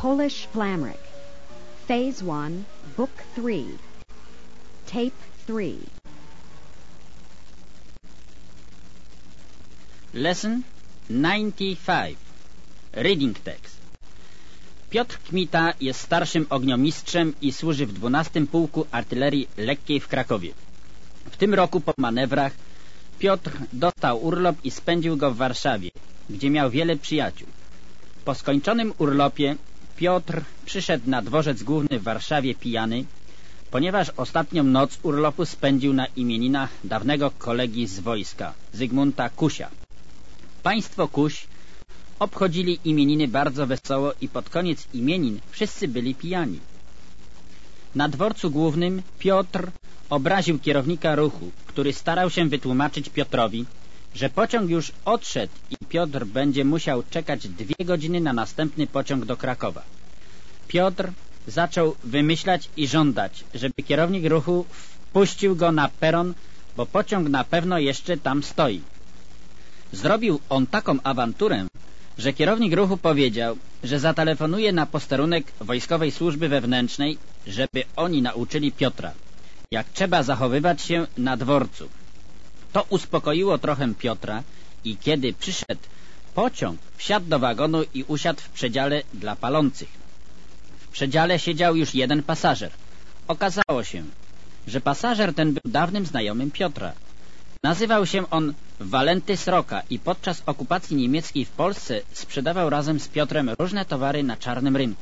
Polish Flamric. Phase 1, Book 3. Tape 3. Lesson 95. Reading text. Piotr Kmita jest starszym ogniomistrzem i służy w 12 Pułku Artylerii Lekkiej w Krakowie. W tym roku po manewrach Piotr dostał urlop i spędził go w Warszawie, gdzie miał wiele przyjaciół. Po skończonym urlopie Piotr przyszedł na dworzec główny w Warszawie pijany, ponieważ ostatnią noc urlopu spędził na imieninach dawnego kolegi z wojska, Zygmunta Kusia. Państwo Kuś obchodzili imieniny bardzo wesoło i pod koniec imienin wszyscy byli pijani. Na dworcu głównym Piotr obraził kierownika ruchu, który starał się wytłumaczyć Piotrowi, że pociąg już odszedł i Piotr będzie musiał czekać 2 godziny na następny pociąg do Krakowa. Piotr zaczął wymyślać i żądać, żeby kierownik ruchu wpuścił go na peron, bo pociąg na pewno jeszcze tam stoi. Zrobił on taką awanturę, że kierownik ruchu powiedział, że zatelefonuje na posterunek Wojskowej Służby Wewnętrznej, żeby oni nauczyli Piotra, jak trzeba zachowywać się na dworcu. To uspokoiło trochę Piotra i kiedy przyszedł pociąg, wsiadł do wagonu i usiadł w przedziale dla palących. W przedziale siedział już jeden pasażer. Okazało się, że pasażer ten był dawnym znajomym Piotra. Nazywał się on Walenty Sroka i podczas okupacji niemieckiej w Polsce sprzedawał razem z Piotrem różne towary na czarnym rynku.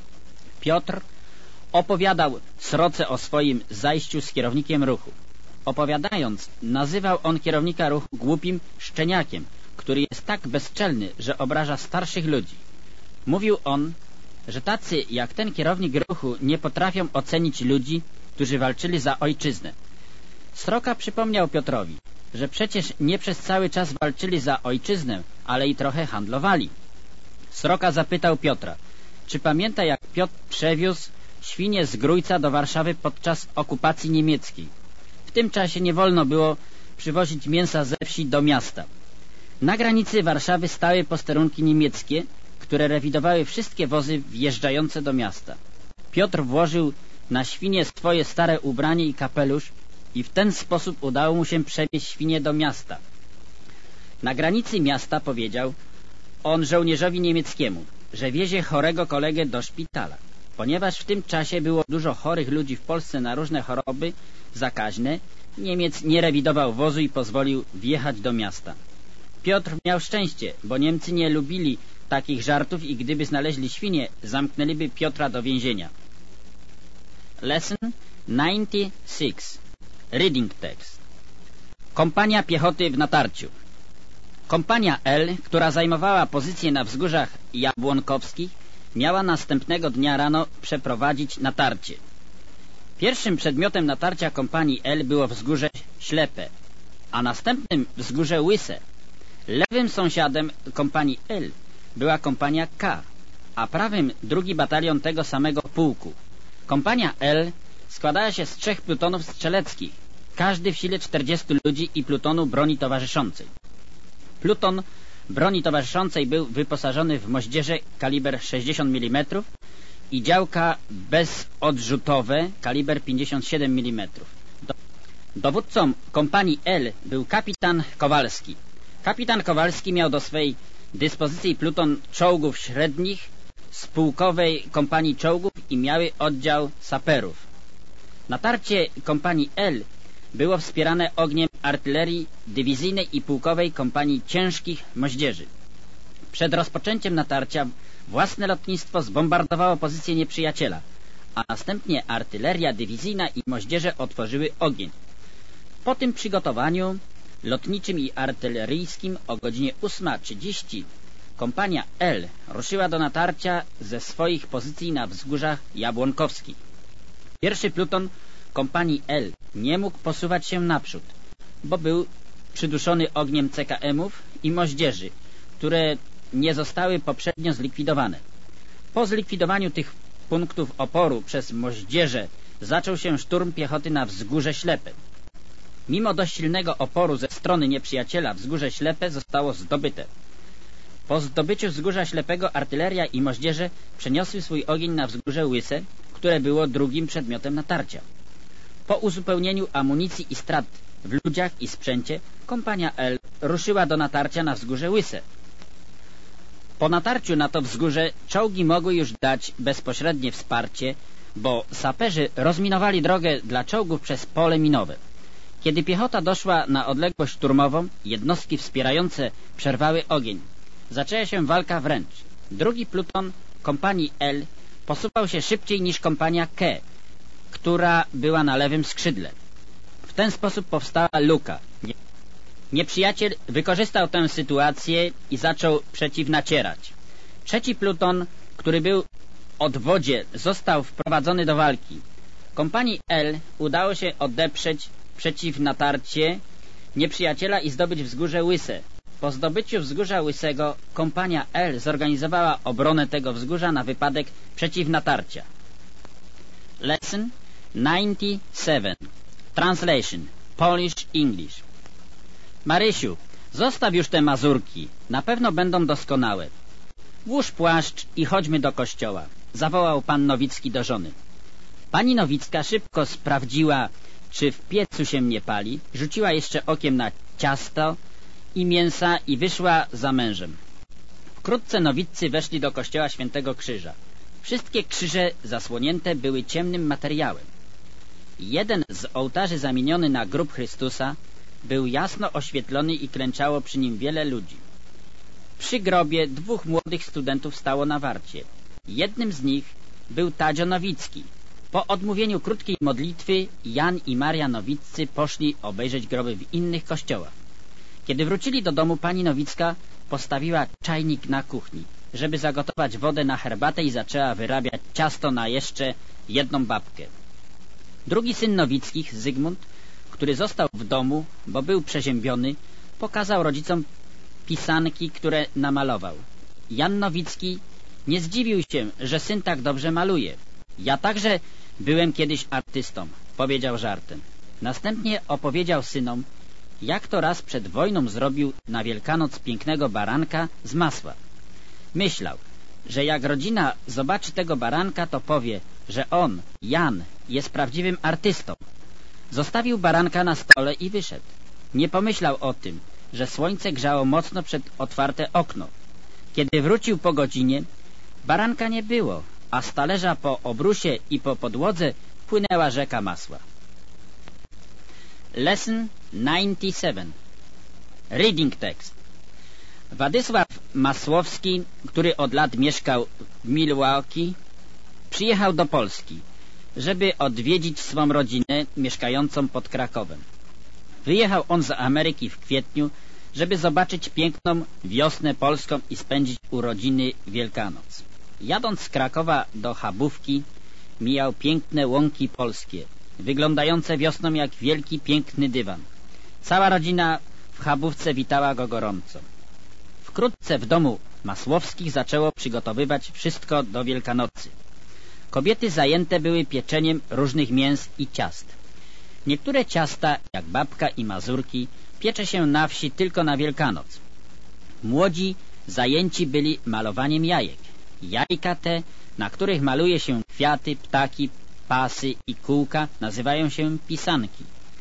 Piotr opowiadał Sroce o swoim zajściu z kierownikiem ruchu. Opowiadając, nazywał on kierownika ruchu głupim szczeniakiem, który jest tak bezczelny, że obraża starszych ludzi. Mówił on, że tacy jak ten kierownik ruchu nie potrafią ocenić ludzi, którzy walczyli za ojczyznę. Sroka przypomniał Piotrowi, że przecież nie przez cały czas walczyli za ojczyznę, ale i trochę handlowali. Sroka zapytał Piotra, czy pamięta, jak Piotr przewiózł świnie z Grójca do Warszawy podczas okupacji niemieckiej. W tym czasie nie wolno było przywozić mięsa ze wsi do miasta. Na granicy Warszawy stały posterunki niemieckie, które rewidowały wszystkie wozy wjeżdżające do miasta. Piotr włożył na świnie swoje stare ubranie i kapelusz i w ten sposób udało mu się przewieźć świnie do miasta. Na granicy miasta powiedział on żołnierzowi niemieckiemu, że wiezie chorego kolegę do szpitala. Ponieważ w tym czasie było dużo chorych ludzi w Polsce na różne choroby zakaźne, Niemiec nie rewidował wozu i pozwolił wjechać do miasta. Piotr miał szczęście, bo Niemcy nie lubili takich żartów i gdyby znaleźli świnie, zamknęliby Piotra do więzienia. Lesson 96. Reading text. Kompania piechoty w natarciu. Kompania L, która zajmowała pozycję na wzgórzach jabłonkowskich, miała następnego dnia rano przeprowadzić natarcie. Pierwszym przedmiotem natarcia kompanii L było wzgórze Ślepe, a następnym wzgórze Łyse. Lewym sąsiadem kompanii L była kompania K, a prawym 2. batalion tego samego pułku. Kompania L składała się z 3 plutonów strzeleckich, każdy w sile 40 ludzi i plutonu broni towarzyszącej. Pluton broni towarzyszącej był wyposażony w moździerze kaliber 60 mm i działka bezodrzutowe kaliber 57 mm. Dowódcą kompanii L był kapitan Kowalski. Kapitan Kowalski miał do swej dyspozycji pluton czołgów średnich z pułkowej kompanii czołgów i miały oddział saperów. Natarcie kompanii L było wspierane ogniem artylerii dywizyjnej i pułkowej kompanii ciężkich moździerzy. Przed rozpoczęciem natarcia własne lotnictwo zbombardowało pozycję nieprzyjaciela, a następnie artyleria dywizyjna i moździerze otworzyły ogień. Po tym przygotowaniu lotniczym i artyleryjskim o godzinie 8:30 kompania L ruszyła do natarcia ze swoich pozycji na wzgórzach jabłonkowskich. Pierwszy pluton kompanii L nie mógł posuwać się naprzód, bo był przyduszony ogniem CKM-ów i moździerzy, które nie zostały poprzednio zlikwidowane. Po zlikwidowaniu tych punktów oporu przez moździerze zaczął się szturm piechoty na wzgórze Ślepe. Mimo dość silnego oporu ze strony nieprzyjaciela wzgórze Ślepe zostało zdobyte. Po zdobyciu wzgórza Ślepego artyleria i moździerze przeniosły swój ogień na wzgórze Łyse, które było drugim przedmiotem natarcia. Po uzupełnieniu amunicji i strat w ludziach i sprzęcie kompania L ruszyła do natarcia na wzgórze Łyse. Po natarciu na to wzgórze czołgi mogły już dać bezpośrednie wsparcie, bo saperzy rozminowali drogę dla czołgów przez pole minowe. Kiedy piechota doszła na odległość szturmową, jednostki wspierające przerwały ogień. Zaczęła się walka wręcz. Drugi pluton kompanii L posuwał się szybciej niż kompania K, która była na lewym skrzydle. W ten sposób powstała luka. Nieprzyjaciel wykorzystał tę sytuację i zaczął przeciwnacierać. Trzeci pluton, który był od wodzie, został wprowadzony do walki. Kompanii L udało się odeprzeć przeciwnatarcie nieprzyjaciela i zdobyć wzgórze Łyse. Po zdobyciu wzgórza Łysego kompania L zorganizowała obronę tego wzgórza na wypadek przeciwnatarcia. Lesson 97. Translation Polish-English. Marysiu, zostaw już te mazurki. Na pewno będą doskonałe. Włóż płaszcz i chodźmy do kościoła, zawołał pan Nowicki do żony. Pani Nowicka szybko sprawdziła, czy w piecu się nie pali, rzuciła jeszcze okiem na ciasto i mięsa i wyszła za mężem. Wkrótce nowiccy weszli do kościoła Świętego Krzyża. Wszystkie krzyże zasłonięte były ciemnym materiałem. Jeden z ołtarzy zamieniony na grób Chrystusa był jasno oświetlony i klęczało przy nim wiele ludzi. Przy grobie dwóch młodych studentów stało na warcie. Jednym z nich był Tadzio Nowicki. Po odmówieniu krótkiej modlitwy Jan i Maria Nowiccy poszli obejrzeć groby w innych kościołach. Kiedy wrócili do domu, pani Nowicka postawiła czajnik na kuchni, żeby zagotować wodę na herbatę i zaczęła wyrabiać ciasto na jeszcze jedną babkę. Drugi syn Nowickich, Zygmunt, który został w domu, bo był przeziębiony, pokazał rodzicom pisanki, które namalował. Jan Nowicki nie zdziwił się, że syn tak dobrze maluje. Ja także byłem kiedyś artystą, powiedział żartem. Następnie opowiedział synom, jak to raz przed wojną zrobił na Wielkanoc pięknego baranka z masła. Myślał, że jak rodzina zobaczy tego baranka, to powie, że on, Jan, jest prawdziwym artystą. Zostawił baranka na stole i wyszedł. Nie pomyślał o tym, że słońce grzało mocno przed otwarte okno. Kiedy wrócił po godzinie, baranka nie było, a z talerza po obrusie i po podłodze płynęła rzeka masła. Lesson 97. Reading text. Władysław Masłowski, który od lat mieszkał w Milwaukee, przyjechał do Polski, żeby odwiedzić swą rodzinę mieszkającą pod Krakowem. Wyjechał on z Ameryki w kwietniu, żeby zobaczyć piękną wiosnę polską i spędzić urodziny Wielkanoc. Jadąc z Krakowa do Chabówki, mijał piękne łąki polskie, wyglądające wiosną jak wielki, piękny dywan. Cała rodzina w Chabówce witała go gorąco. Wkrótce w domu Masłowskich zaczęło przygotowywać wszystko do Wielkanocy. Kobiety zajęte były pieczeniem różnych mięs i ciast. Niektóre ciasta, jak babka i mazurki, piecze się na wsi tylko na Wielkanoc. Młodzi zajęci byli malowaniem jajek. Jajka te, na których maluje się kwiaty, ptaki, pasy i kółka, nazywają się pisanki.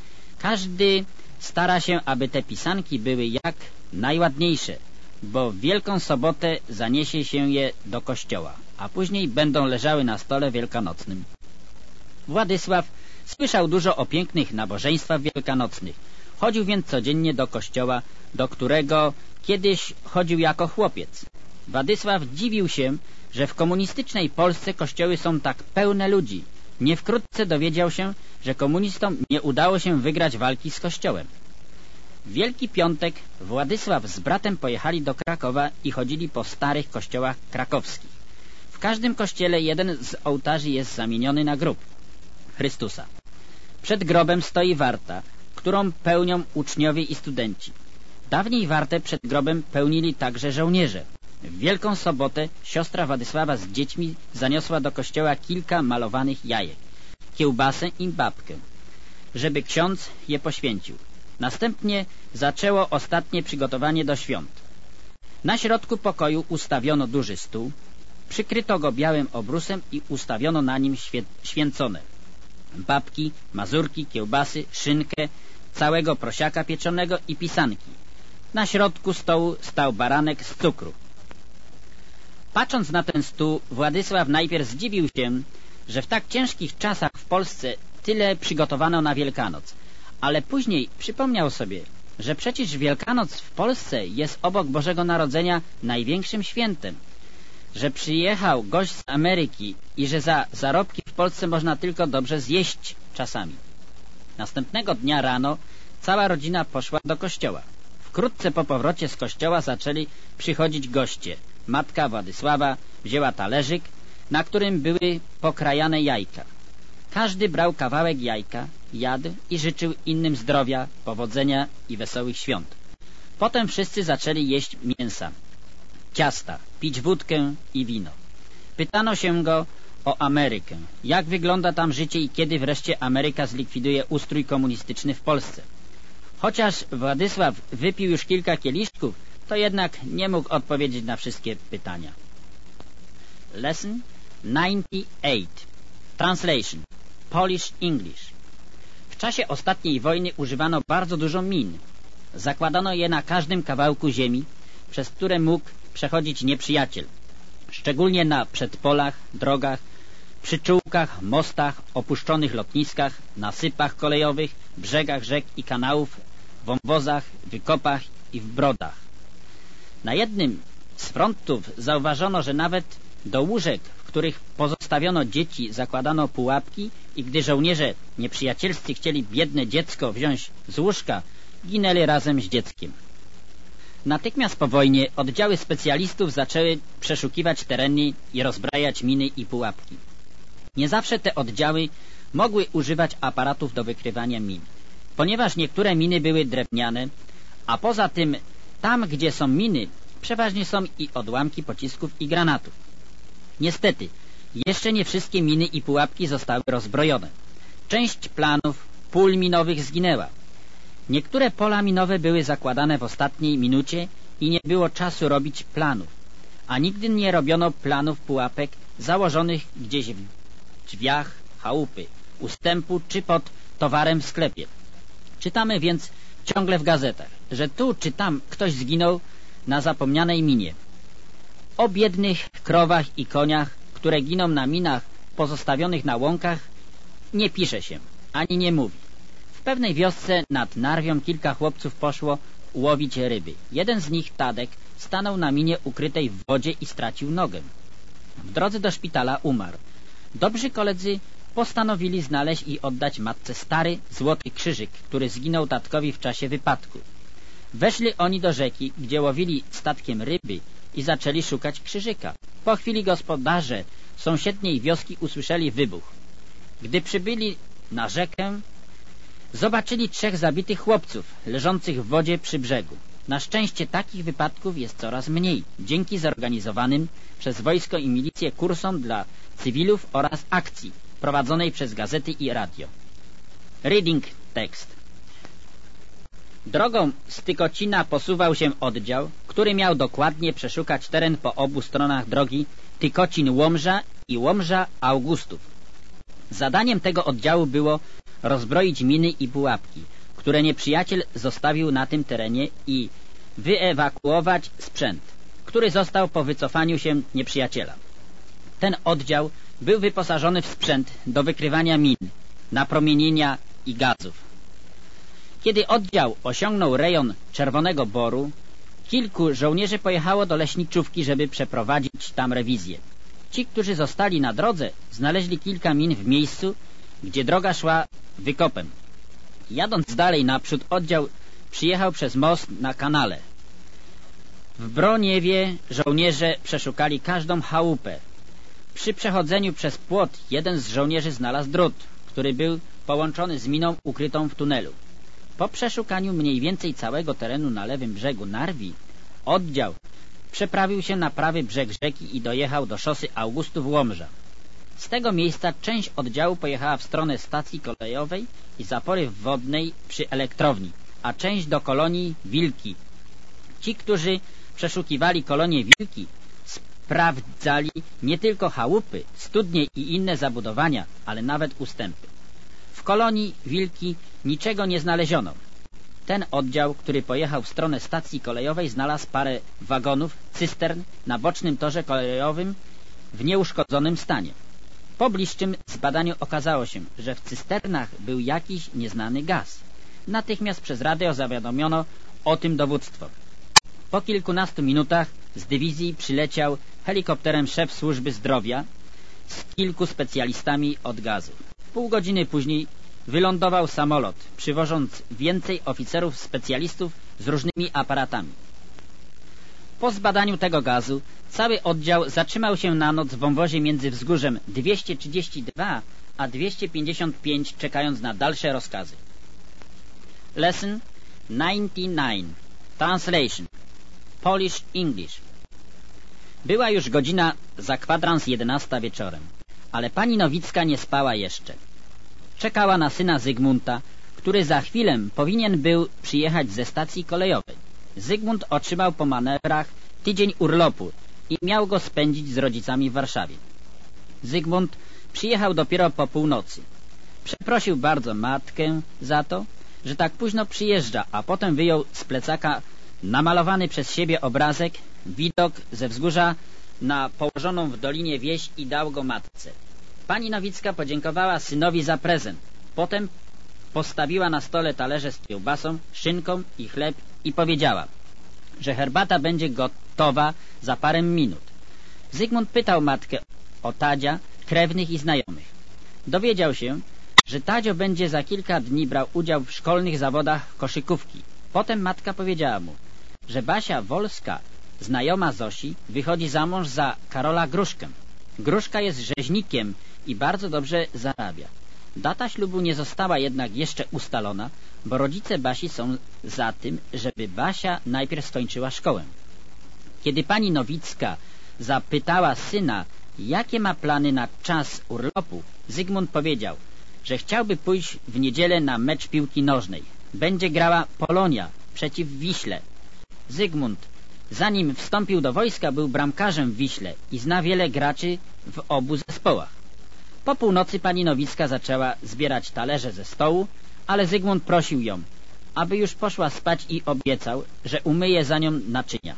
Każdy stara się, aby te pisanki były jak najładniejsze, bo w Wielką Sobotę zaniesie się je do kościoła, a później będą leżały na stole wielkanocnym. Władysław słyszał dużo o pięknych nabożeństwach wielkanocnych. Chodził więc codziennie do kościoła, do którego kiedyś chodził jako chłopiec. Władysław dziwił się, że w komunistycznej Polsce kościoły są tak pełne ludzi. Nie wkrótce dowiedział się, że komunistom nie udało się wygrać walki z kościołem. W Wielki Piątek Władysław z bratem pojechali do Krakowa i chodzili po starych kościołach krakowskich. W każdym kościele jeden z ołtarzy jest zamieniony na grób Chrystusa. Przed grobem stoi warta, którą pełnią uczniowie i studenci. Dawniej wartę przed grobem pełnili także żołnierze. W Wielką Sobotę siostra Władysława z dziećmi zaniosła do kościoła kilka malowanych jajek, kiełbasę i babkę, żeby ksiądz je poświęcił. Następnie zaczęło ostatnie przygotowanie do świąt. Na środku pokoju ustawiono duży stół, przykryto go białym obrusem i ustawiono na nim święcone babki, mazurki, kiełbasy, szynkę, całego prosiaka pieczonego i pisanki. Na środku stołu stał baranek z cukru. Patrząc na ten stół, Władysław najpierw zdziwił się, że w tak ciężkich czasach w Polsce tyle przygotowano na Wielkanoc, ale później przypomniał sobie, że przecież Wielkanoc w Polsce jest obok Bożego Narodzenia największym świętem, że przyjechał gość z Ameryki i że za zarobki w Polsce można tylko dobrze zjeść czasami. Następnego dnia rano cała rodzina poszła do kościoła. Wkrótce po powrocie z kościoła zaczęli przychodzić goście. Matka Władysława wzięła talerzyk, na którym były pokrajane jajka. Każdy brał kawałek jajka, jadł i życzył innym zdrowia, powodzenia i wesołych świąt. Potem wszyscy zaczęli jeść mięsa, ciasta, pić wódkę i wino. Pytano się go o Amerykę. Jak wygląda tam życie i kiedy wreszcie Ameryka zlikwiduje ustrój komunistyczny w Polsce? Chociaż Władysław wypił już kilka kieliszków, to jednak nie mógł odpowiedzieć na wszystkie pytania. Lesson 98. Translation. Polish English. W czasie ostatniej wojny używano bardzo dużo min. Zakładano je na każdym kawałku ziemi, przez które mógł przechodzić nieprzyjaciel. Szczególnie na przedpolach, drogach, przyczółkach, mostach, opuszczonych lotniskach, nasypach kolejowych, brzegach rzek i kanałów, wąwozach, wykopach i w brodach. Na jednym z frontów zauważono, że nawet do łóżek, w których pozostawiono dzieci, zakładano pułapki i gdy żołnierze nieprzyjacielscy chcieli biedne dziecko wziąć z łóżka, ginęli razem z dzieckiem. Natychmiast po wojnie oddziały specjalistów zaczęły przeszukiwać tereny i rozbrajać miny i pułapki. Nie zawsze te oddziały mogły używać aparatów do wykrywania min, ponieważ niektóre miny były drewniane, a poza tym tam, gdzie są miny, przeważnie są i odłamki pocisków i granatów. Niestety, jeszcze nie wszystkie miny i pułapki zostały rozbrojone. Część planów, pól minowych zginęła. Niektóre pola minowe były zakładane w ostatniej minucie i nie było czasu robić planów, a nigdy nie robiono planów pułapek założonych gdzieś w drzwiach chałupy, ustępu czy pod towarem w sklepie. Czytamy więc ciągle w gazetach, że tu czy tam ktoś zginął na zapomnianej minie. O biednych krowach i koniach, które giną na minach pozostawionych na łąkach, nie pisze się, ani nie mówi. W pewnej wiosce nad Narwią kilka chłopców poszło łowić ryby. Jeden z nich, Tadek, stanął na minie ukrytej w wodzie i stracił nogę. W drodze do szpitala umarł. Dobrzy koledzy postanowili znaleźć i oddać matce stary, złoty krzyżyk, który zginął tatkowi w czasie wypadku. Weszli oni do rzeki, gdzie łowili statkiem ryby i zaczęli szukać krzyżyka. Po chwili gospodarze sąsiedniej wioski usłyszeli wybuch. Gdy przybyli na rzekę, zobaczyli 3 zabitych chłopców leżących w wodzie przy brzegu. Na szczęście takich wypadków jest coraz mniej, dzięki zorganizowanym przez wojsko i milicję kursom dla cywilów oraz akcji prowadzonej przez gazety i radio. Reading text. Drogą z Tykocina posuwał się oddział, który miał dokładnie przeszukać teren po obu stronach drogi Tykocin-Łomża i Łomża-Augustów. Zadaniem tego oddziału było rozbroić miny i pułapki, które nieprzyjaciel zostawił na tym terenie i wyewakuować sprzęt, który został po wycofaniu się nieprzyjaciela. Ten oddział był wyposażony w sprzęt do wykrywania min, napromienienia i gazów. Kiedy oddział osiągnął rejon Czerwonego Boru, kilku żołnierzy pojechało do leśniczówki, żeby przeprowadzić tam rewizję. Ci, którzy zostali na drodze, znaleźli kilka min w miejscu, gdzie droga szła wykopem. Jadąc dalej naprzód, oddział przyjechał przez most na kanale. W Broniewie żołnierze przeszukali każdą chałupę. Przy przechodzeniu przez płot jeden z żołnierzy znalazł drut, który był połączony z miną ukrytą w tunelu. Po przeszukaniu mniej więcej całego terenu na lewym brzegu Narwi, oddział przeprawił się na prawy brzeg rzeki i dojechał do szosy Augustów-Łomża. Z tego miejsca część oddziału pojechała w stronę stacji kolejowej i zapory wodnej przy elektrowni, a część do kolonii Wilki. Ci, którzy przeszukiwali kolonie wilki, sprawdzali nie tylko chałupy, studnie i inne zabudowania, ale nawet ustępy. W kolonii wilki niczego nie znaleziono. Ten oddział, który pojechał w stronę stacji kolejowej, znalazł parę wagonów, cystern na bocznym torze kolejowym w nieuszkodzonym stanie. Po bliższym zbadaniu okazało się, że w cysternach był jakiś nieznany gaz. Natychmiast przez radio zawiadomiono o tym dowództwo. Po kilkunastu minutach z dywizji przyleciał helikopterem szef służby zdrowia z kilku specjalistami od gazu. Pół godziny później wylądował samolot, przywożąc więcej oficerów specjalistów z różnymi aparatami. Po zbadaniu tego gazu cały oddział zatrzymał się na noc w wąwozie między wzgórzem 232 a 255, czekając na dalsze rozkazy. Lesson 99. Translation. Polish English. Była już godzina za kwadrans 11 wieczorem, ale pani Nowicka nie spała jeszcze. Czekała na syna Zygmunta, który za chwilę powinien był przyjechać ze stacji kolejowej. Zygmunt otrzymał po manewrach tydzień urlopu i miał go spędzić z rodzicami w Warszawie. Zygmunt przyjechał dopiero po północy. Przeprosił bardzo matkę za to, że tak późno przyjeżdża, a potem wyjął z plecaka namalowany przez siebie obrazek, widok ze wzgórza na położoną w dolinie wieś i dał go matce. Pani Nowicka podziękowała synowi za prezent. Potem postawiła na stole talerze z kiełbasą, szynką i chleb i powiedziała, że herbata będzie gotowa za parę minut. Zygmunt pytał matkę o Tadzia, krewnych i znajomych. Dowiedział się, że Tadzio będzie za kilka dni brał udział w szkolnych zawodach koszykówki. Potem matka powiedziała mu, że Basia Wolska, znajoma Zosi, wychodzi za mąż za Karola Gruszkę. Gruszka jest rzeźnikiem i bardzo dobrze zarabia. Data ślubu nie została jednak jeszcze ustalona, bo rodzice Basi są za tym, żeby Basia najpierw skończyła szkołę. Kiedy pani Nowicka zapytała syna, jakie ma plany na czas urlopu, Zygmunt powiedział, że chciałby pójść w niedzielę na mecz piłki nożnej. Będzie grała Polonia przeciw Wiśle. Zygmunt, zanim wstąpił do wojska, był bramkarzem w Wiśle i zna wiele graczy w obu zespołach. Po północy pani Nowicka zaczęła zbierać talerze ze stołu, ale Zygmunt prosił ją, aby już poszła spać i obiecał, że umyje za nią naczynia.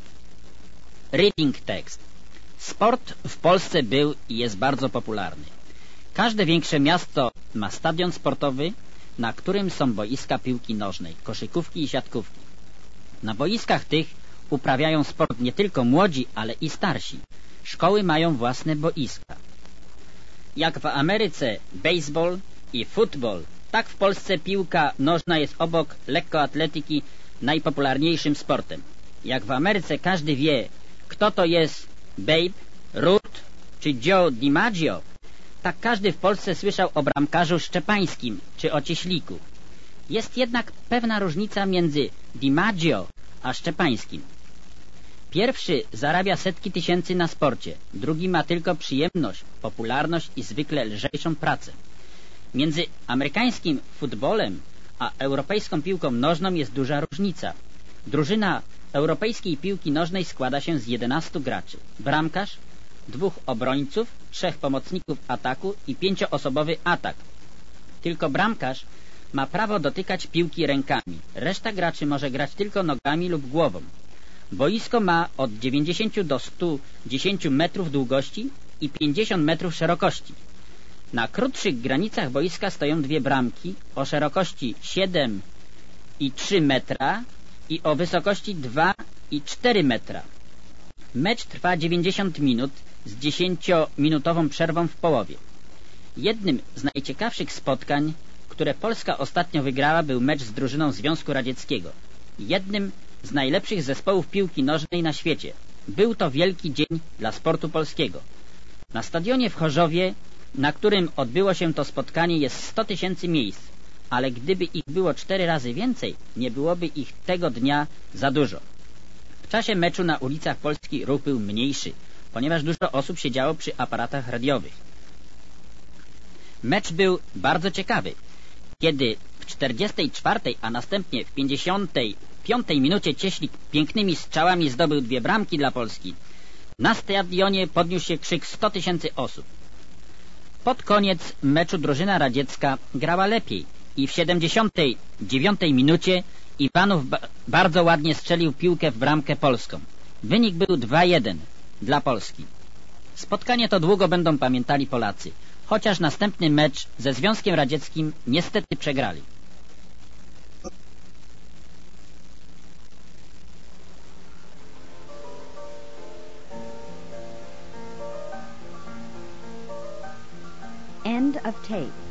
Reading text. Sport w Polsce był i jest bardzo popularny. Każde większe miasto ma stadion sportowy, na którym są boiska piłki nożnej, koszykówki i siatkówki. Na boiskach tych uprawiają sport nie tylko młodzi, ale i starsi. Szkoły mają własne boiska. Jak w Ameryce baseball i football, tak w Polsce piłka nożna jest obok lekkoatletyki najpopularniejszym sportem. Jak w Ameryce każdy wie, kto to jest Babe Ruth czy Joe DiMaggio, tak każdy w Polsce słyszał o bramkarzu Szczepańskim czy o Cieśliku. Jest jednak pewna różnica między DiMaggio a Szczepańskim. Pierwszy zarabia setki tysięcy na sporcie, drugi ma tylko przyjemność, popularność i zwykle lżejszą pracę. Między amerykańskim futbolem a europejską piłką nożną jest duża różnica. Drużyna europejskiej piłki nożnej składa się z 11 graczy. Bramkarz, 2 obrońców, 3 pomocników ataku i 5-osobowy atak. Tylko bramkarz ma prawo dotykać piłki rękami. Reszta graczy może grać tylko nogami lub głową. Boisko ma od 90 do 110 metrów długości i 50 metrów szerokości. Na krótszych granicach boiska stoją 2 bramki o szerokości 7,3 metra i o wysokości 2,4 metra. Mecz trwa 90 minut z 10-minutową przerwą w połowie. Jednym z najciekawszych spotkań, które Polska ostatnio wygrała, był mecz z drużyną Związku Radzieckiego. Jednym z najlepszych zespołów piłki nożnej na świecie. Był to wielki dzień dla sportu polskiego. Na stadionie w Chorzowie, na którym odbyło się to spotkanie, jest 100 tysięcy miejsc, ale gdyby ich było 4 razy więcej, nie byłoby ich tego dnia za dużo. W czasie meczu na ulicach Polski ruch był mniejszy, ponieważ dużo osób siedziało przy aparatach radiowych. Mecz był bardzo ciekawy. Kiedy w 44, a następnie w 50 5 minucie Cieślik pięknymi strzałami zdobył 2 bramki dla Polski. Na stadionie podniósł się krzyk 100 000 osób. Pod koniec meczu drużyna radziecka grała lepiej i w 79 minucie Iwanow bardzo ładnie strzelił piłkę w bramkę polską. Wynik był 2-1 dla Polski. Spotkanie to długo będą pamiętali Polacy, chociaż następny mecz ze Związkiem Radzieckim niestety przegrali. End of tape.